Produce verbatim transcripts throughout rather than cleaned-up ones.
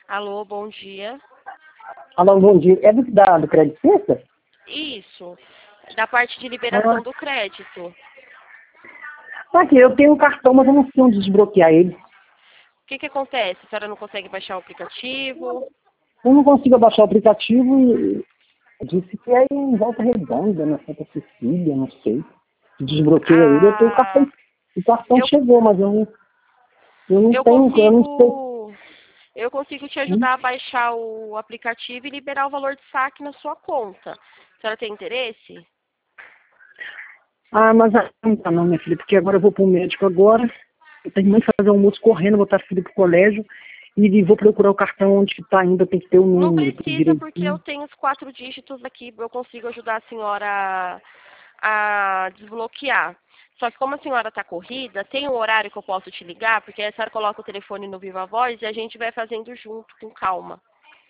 Alô, bom dia. Alô, bom dia. É do, da, do Crédito Sexta? Isso, da parte de liberação Ah, do crédito. tá aqui, eu tenho um cartão, mas eu não sei onde desbloquear ele. O que que acontece? A senhora não consegue baixar o aplicativo? Eu não consigo baixar o aplicativo e disse que é em Volta Redonda, na Santa Cecília, não sei. Desbloqueia ele, eu tenho o cartão. Ah, O cartão eu, chegou, mas eu não, eu não eu tenho, eu não sei. consigo, eu consigo te Hum? ajudar a baixar o aplicativo e liberar o valor de saque na sua conta. A senhora tem interesse? Ah, mas ah, não tá não, minha filha, porque agora eu vou pro médico agora. Eu tenho que fazer um almoço correndo, botar a filha pro colégio e vou procurar o cartão onde que tá ainda, tem que ter o Não número tudo precisa, porque eu direitinho. tenho os quatro dígitos aqui, eu consigo ajudar a senhora a, a desbloquear. Só que como a senhora está corrida, tem um horário que eu posso te ligar, porque a senhora coloca o telefone no Viva Voz e a gente vai fazendo junto, com calma.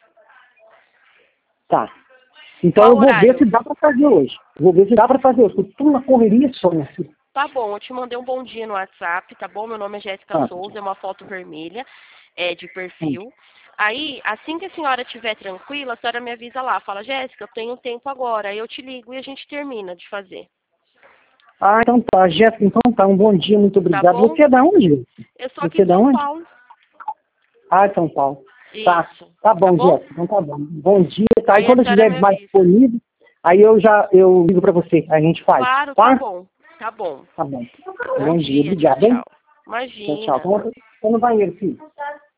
Tá. Então Qual eu vou ver horário? se dá pra fazer hoje. Vou ver se dá pra fazer hoje. Tô tudo na correria só, minha filha. Tá bom, eu te mandei um bom dia no WhatsApp, tá bom? Meu nome é Jéssica Tá. Souza, é uma foto vermelha, é, de Hum. perfil. Aí, assim que a senhora estiver tranquila, a senhora me avisa lá, fala, Jéssica, eu tenho tempo agora, aí eu te ligo e a gente termina de fazer, Ah, então tá, Jéssica, então tá. Um bom dia, muito tá obrigado. bom? Você é da onde? Eu sou aqui Você é de da São onde? Paulo. Ah, São Paulo. Tá. Isso, Tá tá bom, bom? Jéssica. Então tá bom. Bom dia, tá? E Aí a quando eu senhora estiver me mais avisa. disponível, aí eu já eu ligo pra você. A gente faz. Claro, tá Tá? bom, tá bom. Tá bom. Bom Bom dia, dia, tchau, obrigado, hein? tchau. Tchau, tchau. Imagina. Tô tô no banheiro, filho.